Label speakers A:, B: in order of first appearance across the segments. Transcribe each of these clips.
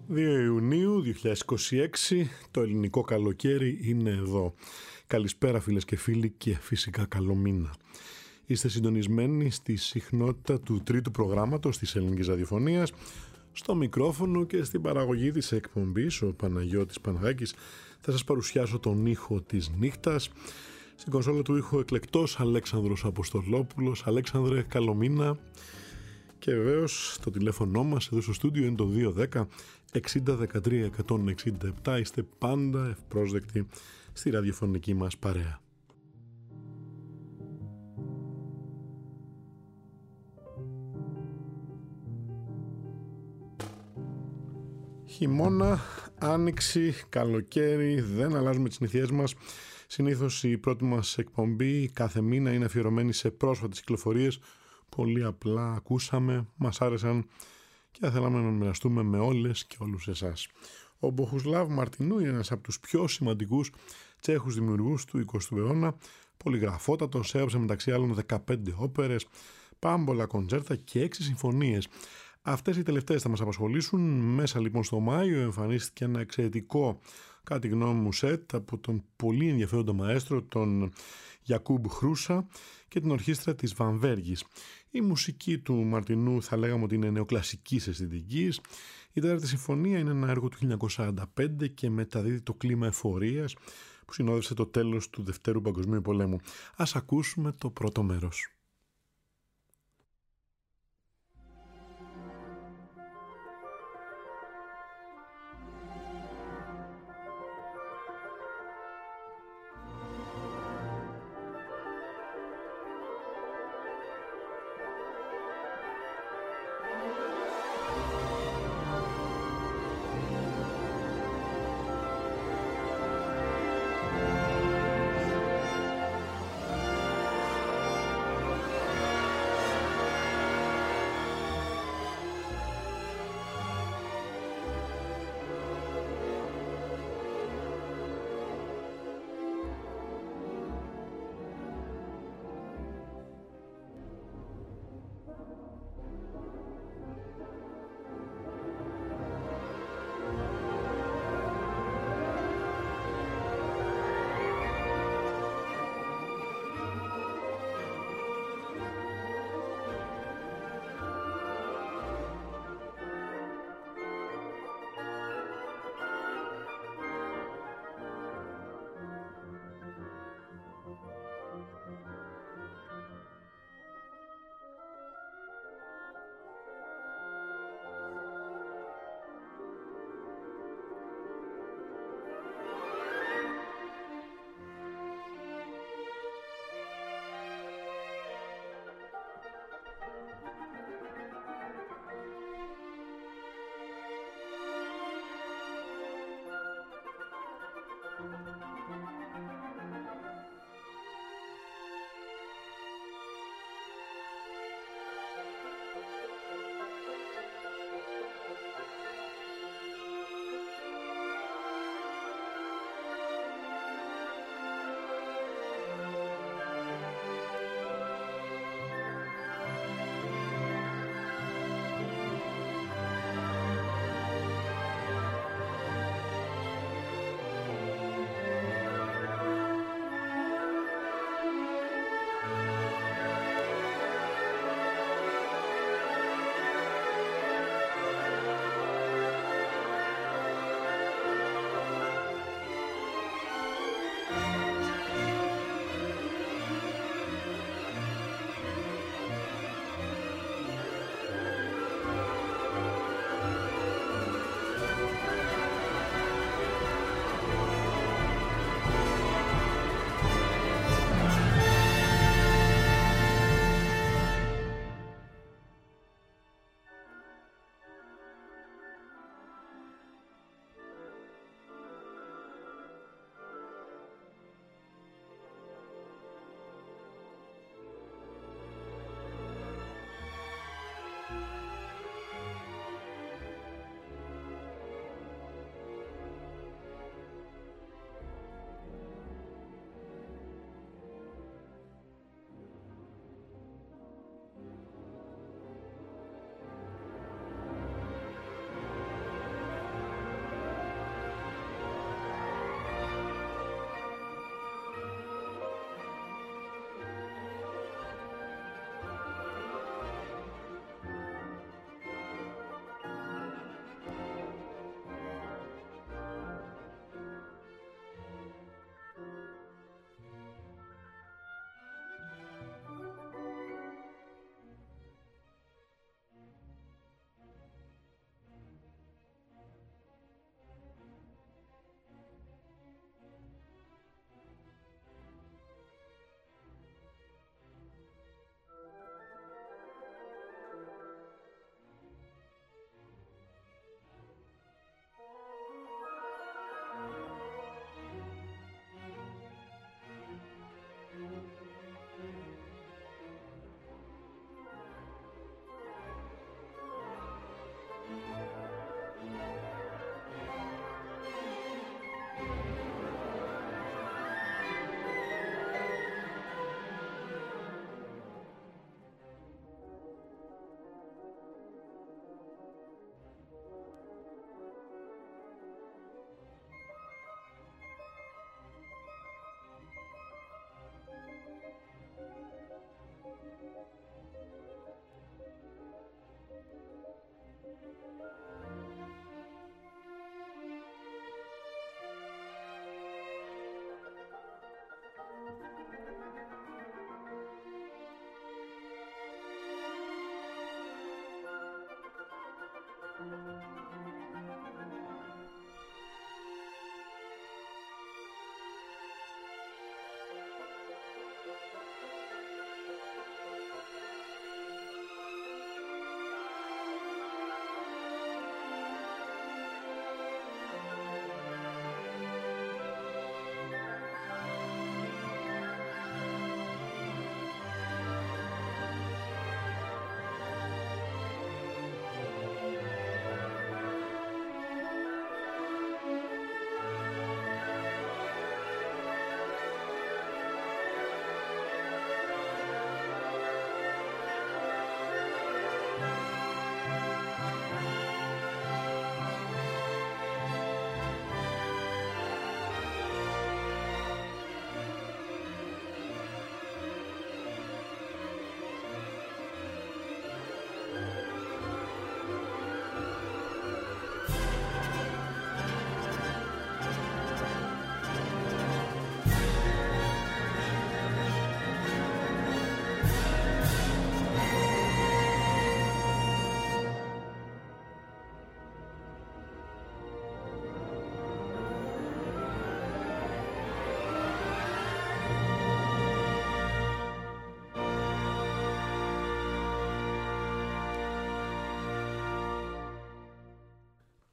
A: 2 Ιουνίου 2026, το ελληνικό καλοκαίρι είναι εδώ. Καλησπέρα φίλες και φίλοι και φυσικά καλό μήνα. Είστε συντονισμένοι στη συχνότητα του τρίτου προγράμματος της ελληνικής ραδιοφωνίας. Στο μικρόφωνο και στην παραγωγή της εκπομπής, ο Παναγιώτης Παναγάκης, θα σας παρουσιάσω τον ήχο της νύχτας. Στην κονσόλα του ήχου εκλεκτός Αλέξανδρος Αποστολόπουλος. Αλέξανδρε, καλό μήνα. Και βεβαίως το τηλέφωνο μας εδώ στο στούντιο είναι το 210 60 13 167. Είστε πάντα ευπρόσδεκτοι στη ραδιοφωνική μας παρέα. Χειμώνα, άνοιξη, καλοκαίρι, δεν αλλάζουμε τις συνήθειές μας. Συνήθως η πρώτη μας εκπομπή κάθε μήνα είναι αφιερωμένη σε πρόσφατες κυκλοφορίες. Πολύ απλά ακούσαμε, μας άρεσαν και θέλαμε να μοιραστούμε με όλες και όλους εσάς. Ο Μποχουσλάβ Μαρτινού είναι ένας από τους πιο σημαντικούς Τσέχους δημιουργούς του 20ου αιώνα. Πολυγραφότατος, έγραψε μεταξύ άλλων 15 όπερες, πάμπολα κοντσέρτα και 6 συμφωνίες. Αυτές οι τελευταίες θα μας απασχολήσουν. Μέσα λοιπόν στο Μάιο εμφανίστηκε ένα εξαιρετικό, κατά τη γνώμη μου, σετ από τον πολύ ενδιαφέροντα μαέστρο, τον Γιακούμπ Χρούσα και την ορχήστρα της Βαμβέργης. Η μουσική του Μαρτινού θα λέγαμε ότι είναι νεοκλασικής αισθητικής. Η τέταρτη συμφωνία είναι ένα έργο του 1945 και μεταδίδει το κλίμα εφορίας που συνόδευσε το τέλος του Δευτέρου Παγκοσμίου Πολέμου. Ας ακούσουμε το πρώτο μέρος.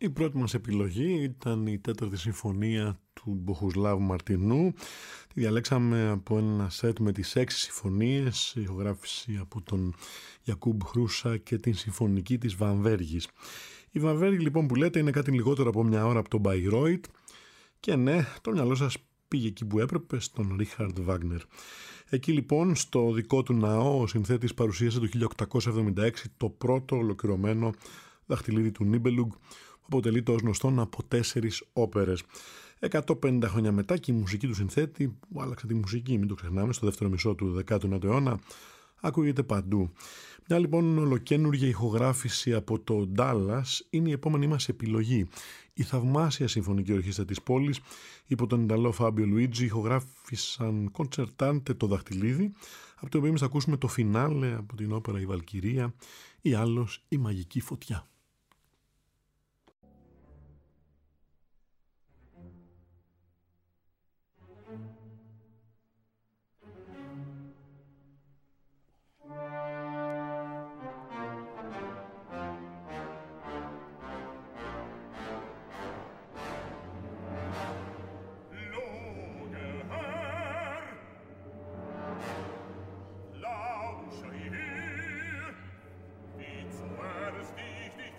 A: Η πρώτη μας επιλογή ήταν η τέταρτη συμφωνία του Μποχουσλάβ Μαρτινού. Τη διαλέξαμε από ένα σετ με τις 6 συμφωνίες, ηχογράφηση από τον Γιακούμπ Χρούσα και την συμφωνική της Βαμβέργης. Η Βαμβέργη λοιπόν που λέτε είναι κάτι λιγότερο από μια ώρα από τον Μπαϊρόιτ και ναι, το μυαλό σας πήγε εκεί που έπρεπε, στον Ρίχαρντ Βάγνερ. Εκεί λοιπόν στο δικό του ναό ο συνθέτης παρουσίασε το 1876 το πρώτο ολοκληρωμένο δαχτυλίδι του Νίμπελουγκ, που αποτελείται ως γνωστόν από 4 όπερες. 150 χρόνια μετά και η μουσική του συνθέτη, που άλλαξε τη μουσική, μην το ξεχνάμε, στο δεύτερο μισό του 19ου αιώνα, ακούγεται παντού. Μια λοιπόν ολοκαίνουργια ηχογράφηση από το Ντάλλας είναι η επόμενη μας επιλογή. Η θαυμάσια συμφωνική ορχήστρα της πόλης υπό τον Ιταλό Φάμπιο Λουίτζι ηχογράφησαν κοντσερτάντε το δαχτυλίδι, από το οποίο εμείς θα ακούσουμε το φινάλε από την όπερα «Η Βαλκυρία» ή άλλως «Η Μαγική Φωτιά».
B: Wie zuerst ich dich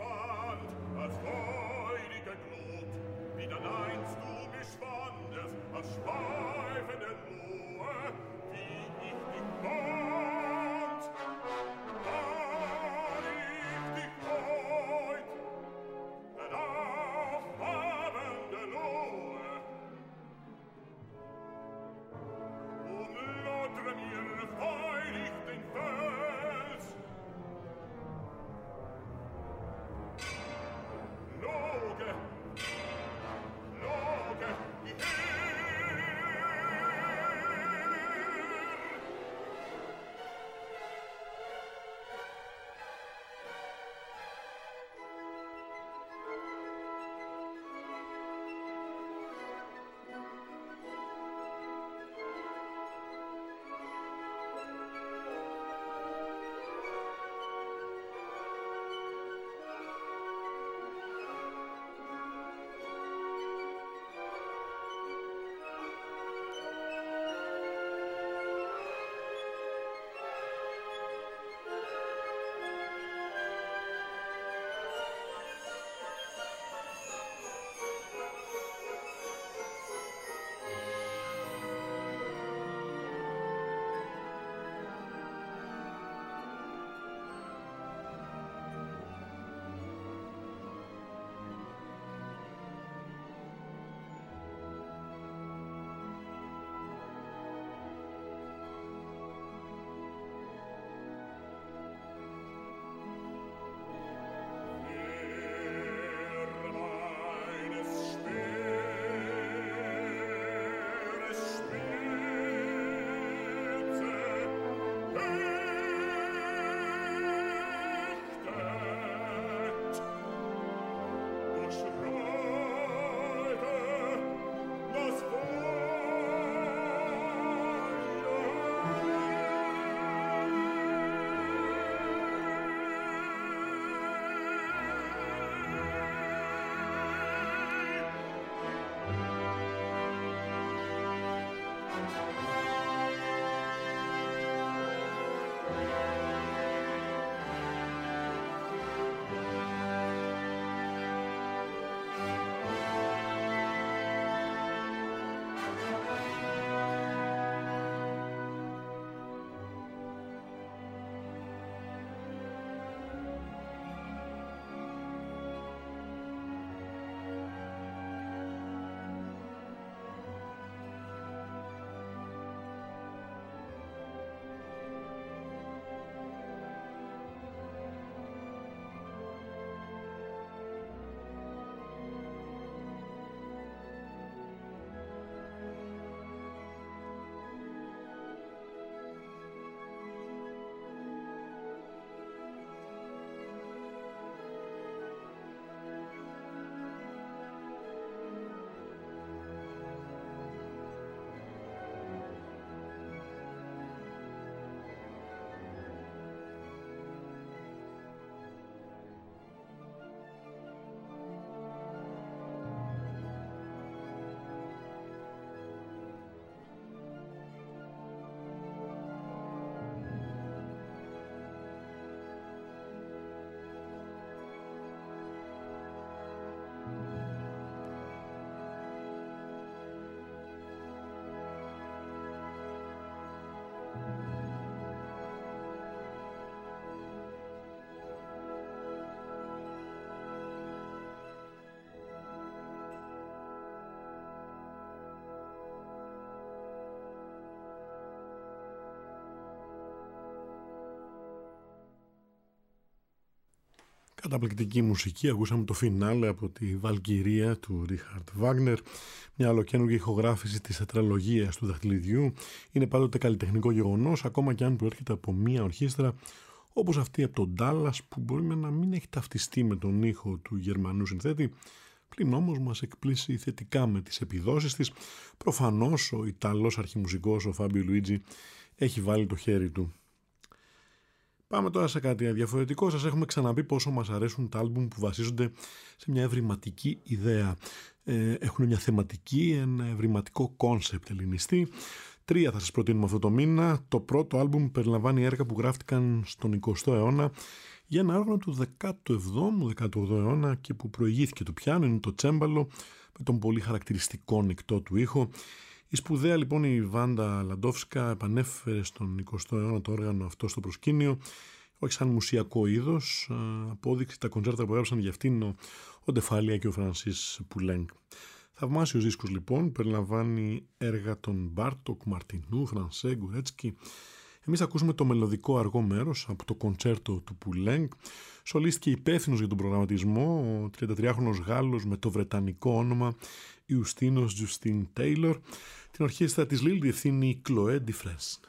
A: Καταπληκτική μουσική, ακούσαμε το φινάλε από τη Βαλκυρία του Ρίχαρτ Βάγνερ, μια ολοκαίνουργια ηχογράφηση της τετραλογίας του δαχτυλιδιού. Είναι πάντοτε καλλιτεχνικό γεγονός, ακόμα και αν προέρχεται από μια ορχήστρα όπως αυτή από τον Ντάλλας, που μπορεί να μην έχει ταυτιστεί με τον ήχο του Γερμανού συνθέτη, πλην όμως μας εκπλήσει θετικά με τις επιδόσεις της. Προφανώς ο Ιταλός αρχιμουσικός, ο Φάμπιο Λουίτζι, έχει βάλει το χέρι του. Πάμε τώρα σε κάτι διαφορετικό. Σας έχουμε ξαναπεί πόσο μας αρέσουν τα άλμπουμ που βασίζονται σε μια ευρηματική ιδέα. Έχουν μια θεματική, ένα ευρηματικό κόνσεπτ ελληνιστή. 3 θα σας προτείνουμε αυτό το μήνα. Το πρώτο άλμπουμ περιλαμβάνει έργα που γράφτηκαν στον 20ο αιώνα για ένα όργανο του 17ου-18ου αιώνα και που προηγήθηκε του πιάνο. Είναι το τσέμπαλο με τον πολύ χαρακτηριστικό νικτό του ήχο. Η σπουδαία λοιπόν η Βάντα Λαντόφσκα επανέφερε στον 20ο αιώνα το όργανο αυτό στο προσκήνιο, όχι σαν μουσιακό είδος, απόδειξη τα κοντσέρτα που έγραψαν για αυτήν ο Ντεφάλια και ο Φρανσίς Πουλέγκ. Θαυμάσιος δίσκος λοιπόν, περιλαμβάνει έργα των Μπάρτοκ, Μαρτινού, Φρανσέ, Γκουρέτσκι. Εμείς ακούσουμε το μελωδικό αργό μέρος από το κοντσέρτο του Πουλέγκ. Σολίστηκε υπεύθυνος για τον προγραμματισμό ο 33χρονος Γάλλος με το βρετανικό όνομα Ιουστίνος Τζουστίν Τέιλορ. Την ορχήστρα της Λίλ διευθύνει η Chloé Dufresne.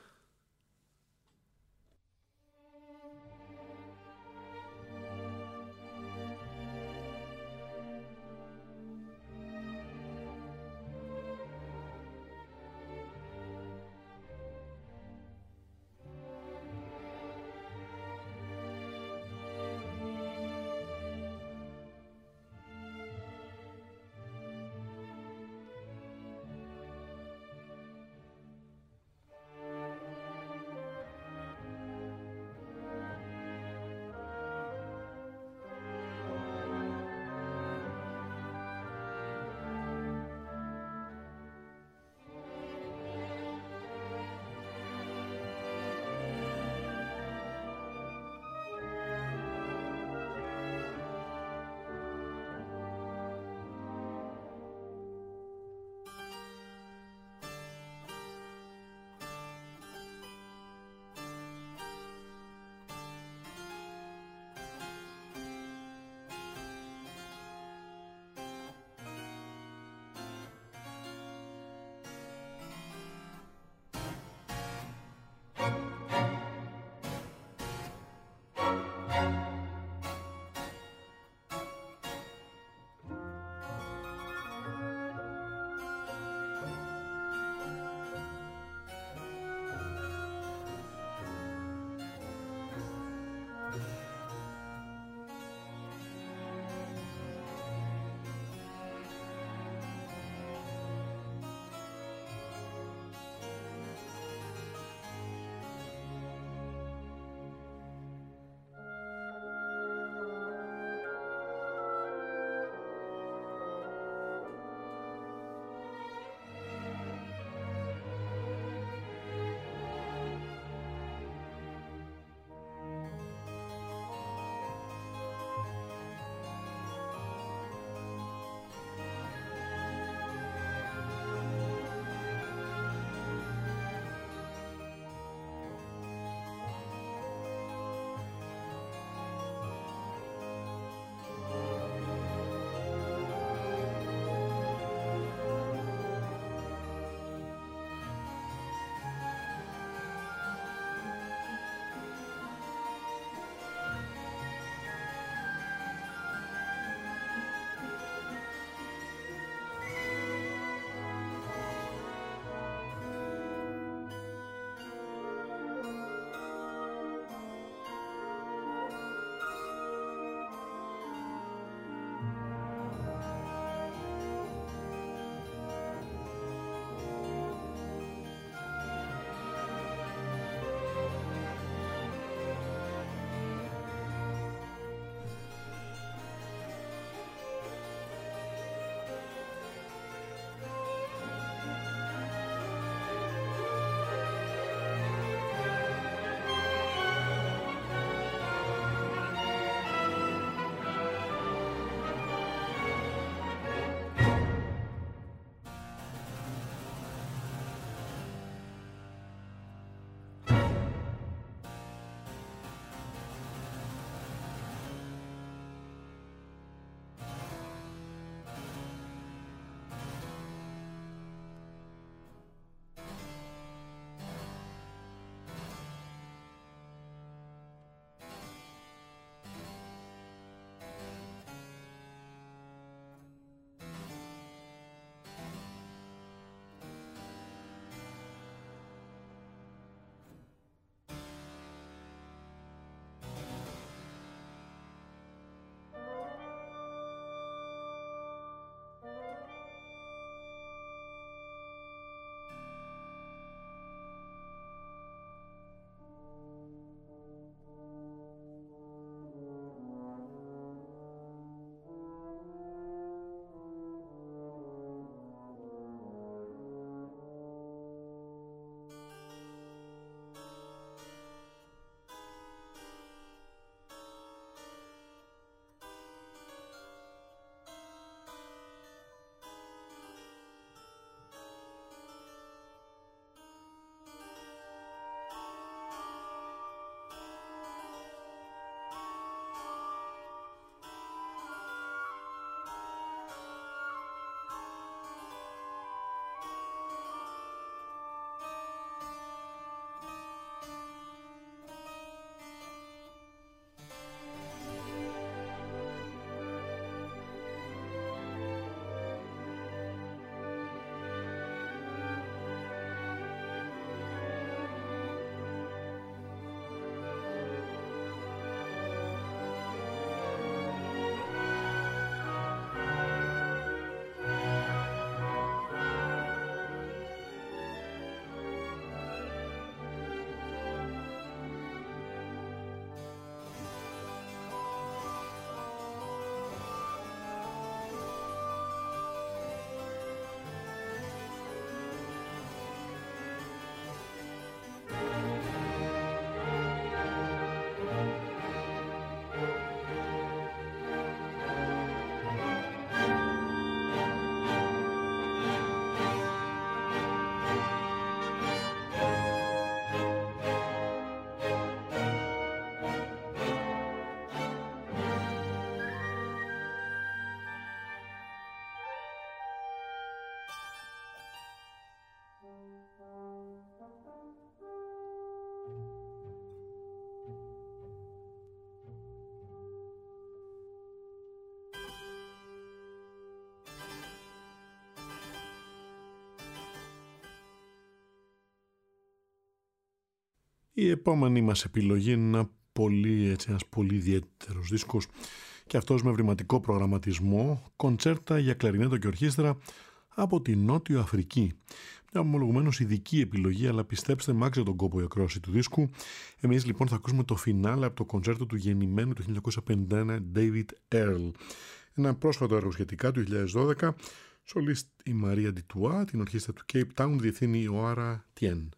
A: Η επόμενη μας επιλογή είναι ένας πολύ ιδιαίτερος δίσκος και αυτός με ευρηματικό προγραμματισμό, κοντσέρτα για κλαρινέτο και ορχήστρα από τη Νότιο Αφρική. Μια ομολογουμένως ειδική επιλογή, αλλά πιστέψτε με, άξιζε τον κόπο η ακρόαση του δίσκου. Εμείς λοιπόν θα ακούσουμε το φινάλε από το κοντσέρτο του γεννημένου του 1951 David Earl. Ένα πρόσφατο έργο σχετικά του 2012. Σολίστ η Μαρία Ντιτουά, την ορχήστρα του Cape Town διευθύνει η Οάρα Τιέν.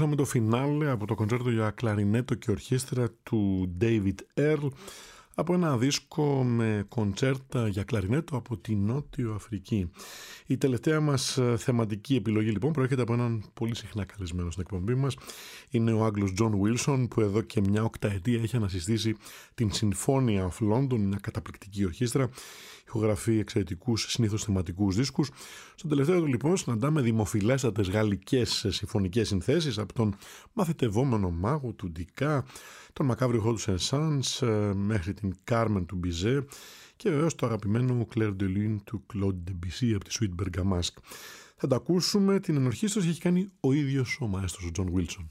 A: Ακούσαμε το φινάλε από το κοντσέρτο για κλαρινέτο και ορχήστρα του David Earl από ένα δίσκο με κοντσέρτα για κλαρινέτο από τη Νότιο Αφρική. Η τελευταία μας θεματική επιλογή λοιπόν προέρχεται από έναν πολύ συχνά καλεσμένο στην εκπομπή μας. Είναι ο Άγγλος John Wilson, που εδώ και μια οκταετία έχει ανασυστήσει την Symphony of London, μια καταπληκτική ορχήστρα. Ηχογραφεί εξαιρετικούς συνήθως θεματικούς δίσκους. Στον τελευταίο του λοιπόν συναντάμε δημοφιλέστατες γαλλικές συμφωνικές συνθέσεις από τον μαθητευόμενο μάγο του Ντικά, τον μακάβριο χώρο του Σεν-Σάνς μέχρι την Κάρμεν του Μπιζέ και βεβαίως το αγαπημένο Clair de Lune του Claude Debussy από τη Suite Bergamasque. Θα τα ακούσουμε, την ενορχήστρωση έχει κάνει ο ίδιος ο μαέστρος ο John Wilson.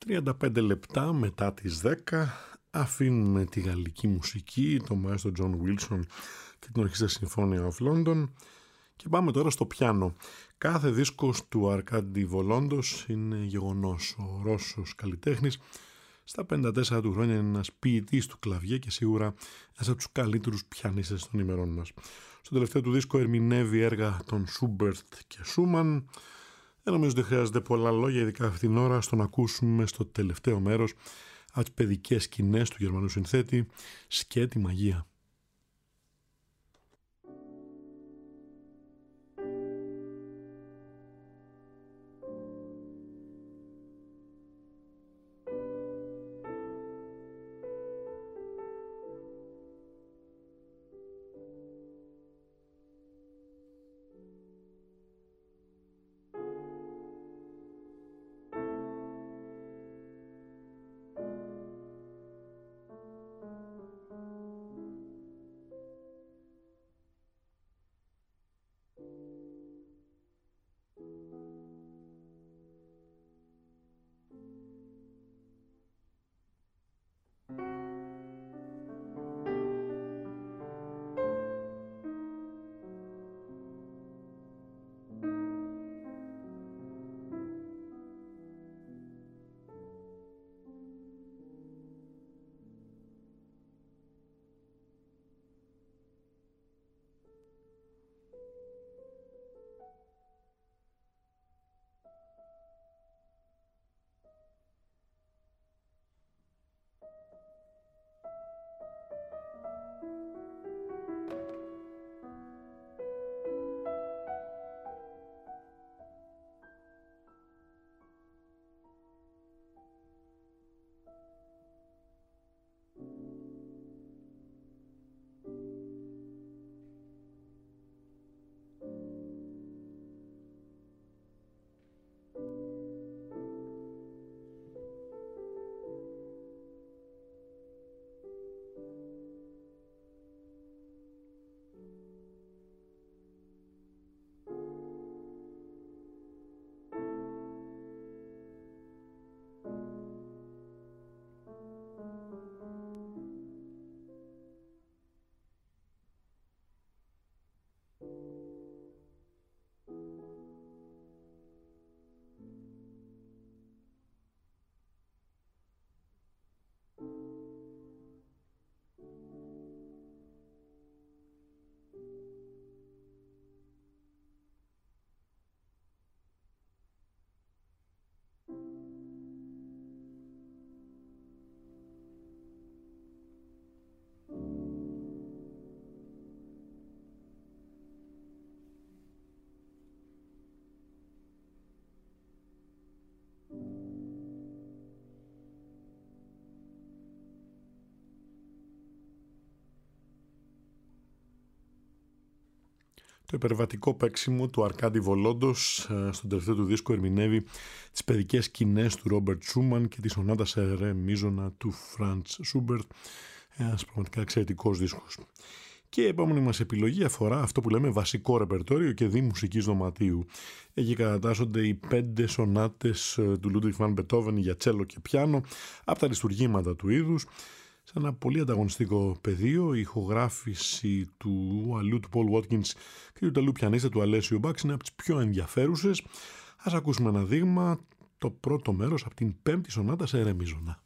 A: 35 λεπτά μετά τις 10 αφήνουμε τη γαλλική μουσική, το μαέστρο John Wilson και την Ορχήστρα Symphony of London και πάμε τώρα στο πιάνο. Κάθε δίσκος του Αρκάντι Βολόντος είναι γεγονός. Ο Ρώσος καλλιτέχνης στα 54 του χρόνια είναι ένας ποιητής του κλαβιέ και σίγουρα ένας από τους καλύτερους πιανίστες των ημερών μας. Στο τελευταίο του δίσκο ερμηνεύει έργα των Σούμπερτ και Σούμαν. Δεν νομίζω ότι χρειάζεται πολλά λόγια, ειδικά αυτή την ώρα, στο να ακούσουμε στο τελευταίο μέρος από τις παιδικές σκηνές του Γερμανού συνθέτη «Σκέτη Μαγεία». Το υπερβατικό παίξιμο του Αρκάντι Βολόντος στον τελευταίο του δίσκο ερμηνεύει τις παιδικές σκηνές του Ρόμπερτ Σούμαν και τη σονάτα σε ρε μίζωνα του Φραντς Σούμπερτ. Ένας πραγματικά εξαιρετικός δίσκος. Και η επόμενη μας επιλογή αφορά αυτό που λέμε βασικό ρεπερτόριο και δι μουσικής δωματίου. Εκεί κατατάσσονται οι 5 σονάτες του Λούντβιγκ βαν Μπετόβεν για τσέλο και πιάνο από τα αριστουργήματα του είδους. Σε ένα πολύ ανταγωνιστικό πεδίο, η ηχογράφηση του αλλού του Πολ Βότκινς και του τελού πιανίστα του Αλέσιο Μπάξ είναι από τις πιο ενδιαφέρουσες. Ας ακούσουμε ένα δείγμα, το πρώτο μέρος από την 5η σονάτα σε ρε μίζωνα.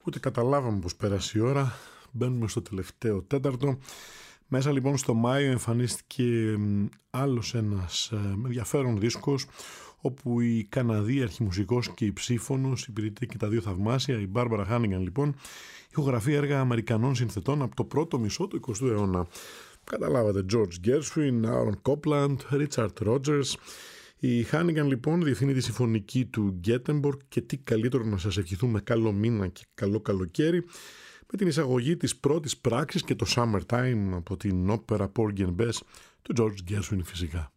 A: Ούτε καταλάβαμε πως πέρασε η ώρα. Μπαίνουμε στο τελευταίο τέταρτο. Μέσα λοιπόν στο Μάιο εμφανίστηκε άλλος ένας ενδιαφέρον δίσκος, όπου η Καναδίαρχη μουσικός και η ψήφωνος υπηρετεί και τα δύο θαυμάσια. Η Μπάρμπαρα Χάνιγκαν λοιπόν ηχογραφεί έργα Αμερικανών συνθετών από το πρώτο μισό του 20ου αιώνα. Καταλάβατε, George Gershwin, Aaron Copland, Richard Rogers. Η Χάνιγκαν λοιπόν διευθύνει τη συμφωνική του Γκέτεμποργκ, και τι καλύτερο να σας ευχηθούμε καλό μήνα και καλό καλοκαίρι με την εισαγωγή της πρώτης πράξης και το Summertime από την όπερα Porgy and Bess του George Gershwin φυσικά.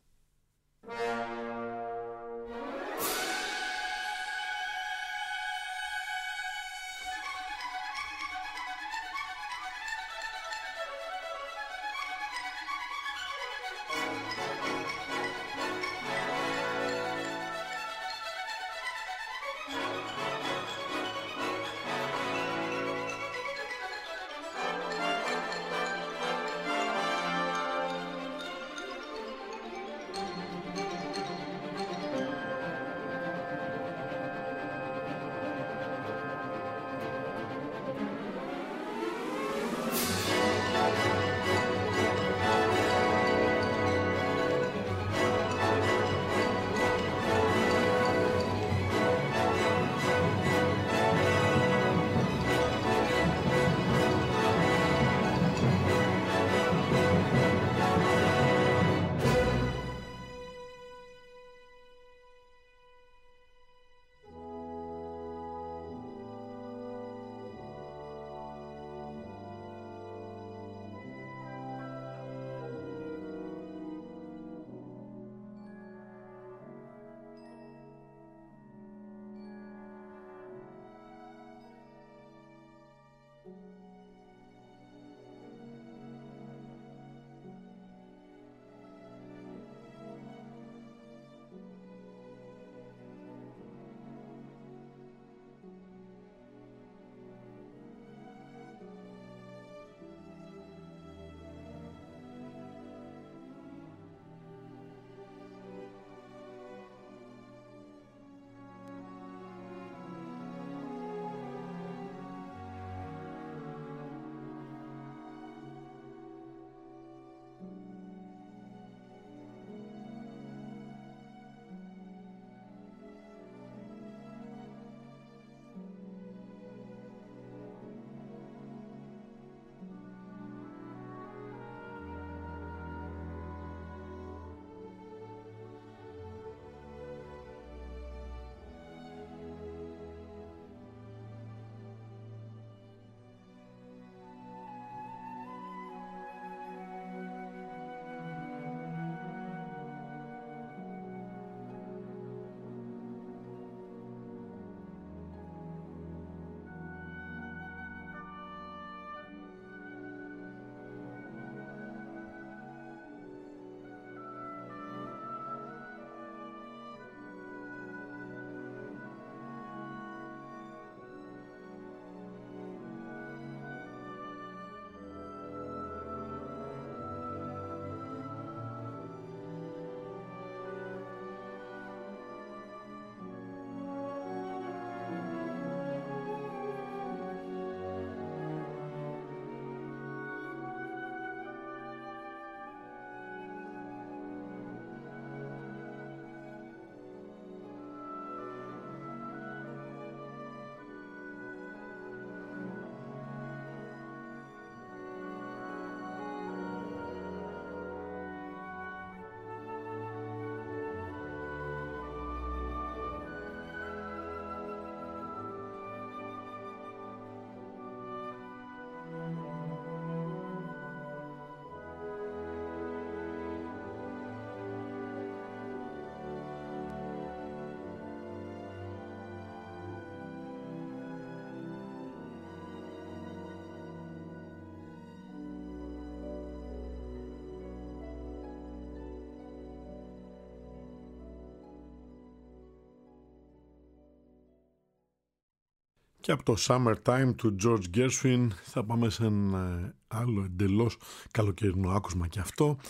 A: Και από το Summertime του George Gershwin θα πάμε σε ένα άλλο εντελώς καλοκαιρινό άκουσμα και αυτό.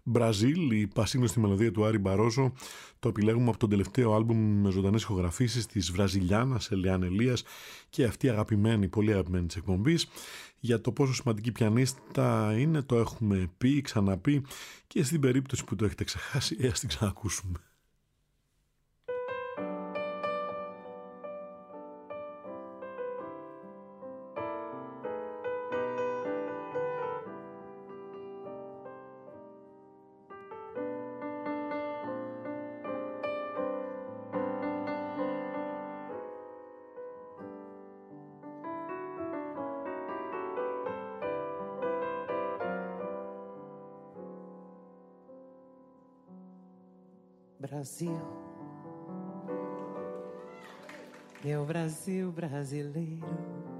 A: Μπραζίλ, η πασίγνωστη μελωδία του Άρη Μπαρόζο, το επιλέγουμε από τον τελευταίο άλμπουμ με ζωντανές ηχογραφήσεις της Βραζιλιάνας Ελιάν Ελίας και αυτή αγαπημένη, πολύ αγαπημένη της εκπομπής. Για το πόσο σημαντική πιανίστα είναι το έχουμε πει, ξαναπεί και στην περίπτωση που το έχετε ξεχάσει, ας την ξανακούσουμε.
B: Brasil, meu Brasil brasileiro,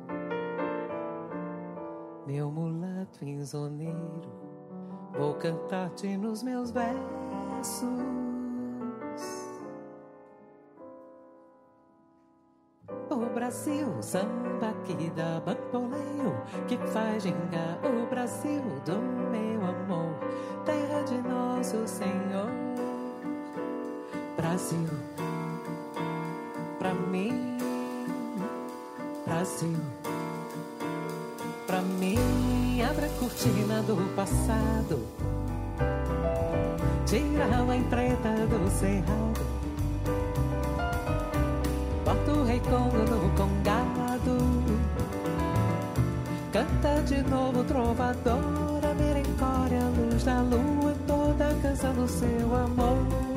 B: meu mulato insoneiro, vou cantar-te nos meus versos. O Brasil, samba que dá bamboleio, que faz gingar. O Brasil do meu amor, terra de nosso Senhor. Brasil, pra mim, Brasil, pra mim, abre a cortina do passado, tira a mãe preta do cerrado, bota o rei Congo no congado, canta de novo trovador, a merencória, a luz da lua, toda a canção do seu amor.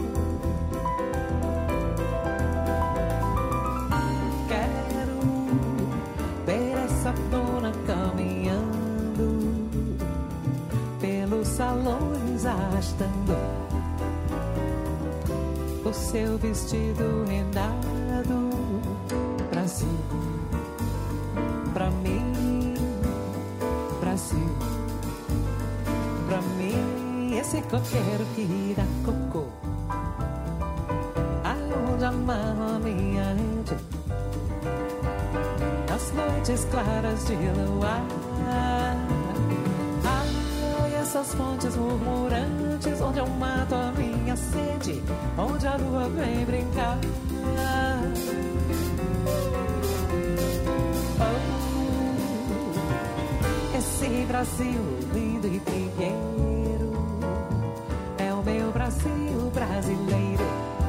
B: Dona caminhando pelos salões, arrastando o seu vestido rendado. Brasil, pra mim, Brasil, pra mim, esse coqueiro que dá cocô, aonde amarra a minha rede, nas noites claras de luar. Ai, essas fontes murmurantes, onde eu mato a minha sede, onde a lua vem brincar. Oh, esse Brasil lindo e trigueiro é o meu Brasil brasileiro,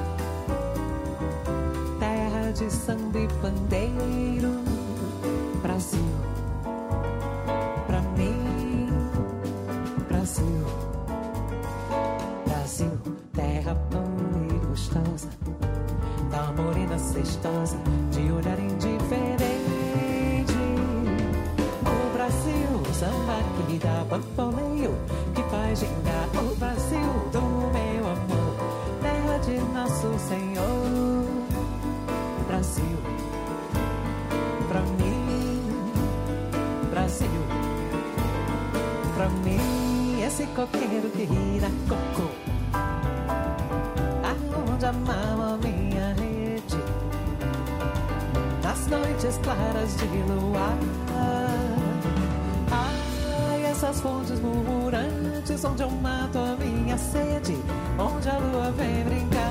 B: terra de samba e pandeiro. Brasil, pra mim, Brasil, Brasil, terra boa e gostosa, da morena cestosa, de olhar indiferente. O Brasil, samba que dá bamboleio, que faz gingar. O Brasil do meu amor, terra de nosso Senhor. Brasil, pra mim, Brasil, pra mim, esse coqueiro que ira cocô, aonde amava minha rede, nas noites claras de luar. Ai, essas fontes murmurantes, onde eu mato a minha sede, onde a lua vem brincar.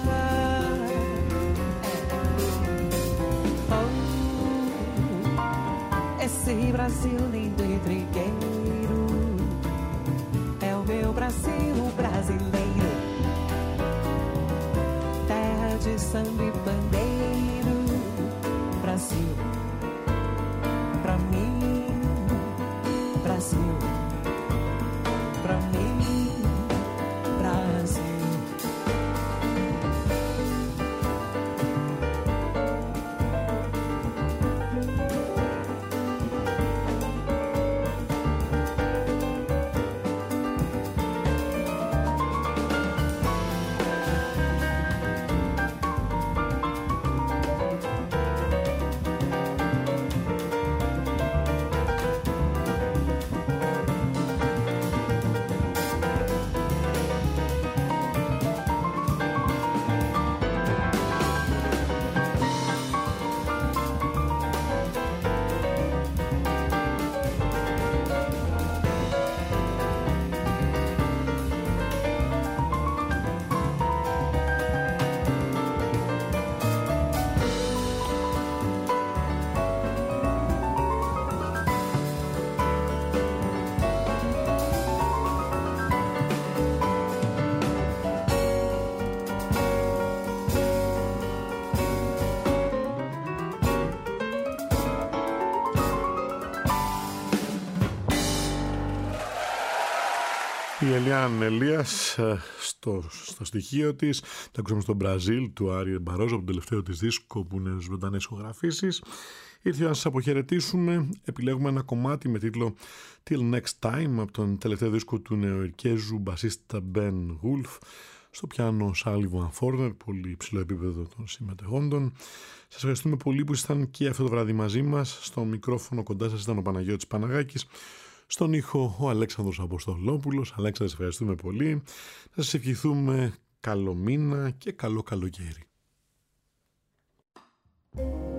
B: Esse Brasil lindo e trigueiro é o meu Brasil brasileiro, terra de samba e pandeiro. Brasil, pra mim, Brasil, pra mim, Brasil.
A: Η Ελιάν Ελίας στο στοιχείο της, τα ακούσαμε στο Μπραζίλ του Άριε Μπαρόζο από το τελευταίο της δίσκο που είναι ζωντανές ηχογραφήσεις. Ήρθε να σας αποχαιρετήσουμε. Επιλέγουμε ένα κομμάτι με τίτλο Till Next Time από τον τελευταίο δίσκο του νεοειρκέζου μπασίστα Ben Wolf. Στο πιάνο Σάλιβο Φόρνερ, πολύ υψηλό επίπεδο των συμμετεχόντων. Σας ευχαριστούμε πολύ που ήσασταν και αυτό το βράδυ μαζί μας. Στο μικρόφωνο κοντά σας ήταν ο Παναγιώτης Παναγάκης. Στον ήχο ο Αλέξανδρος Αποστολόπουλος. Αλέξανδρε, σας ευχαριστούμε πολύ. Να σας ευχηθούμε καλό μήνα και καλό καλοκαίρι.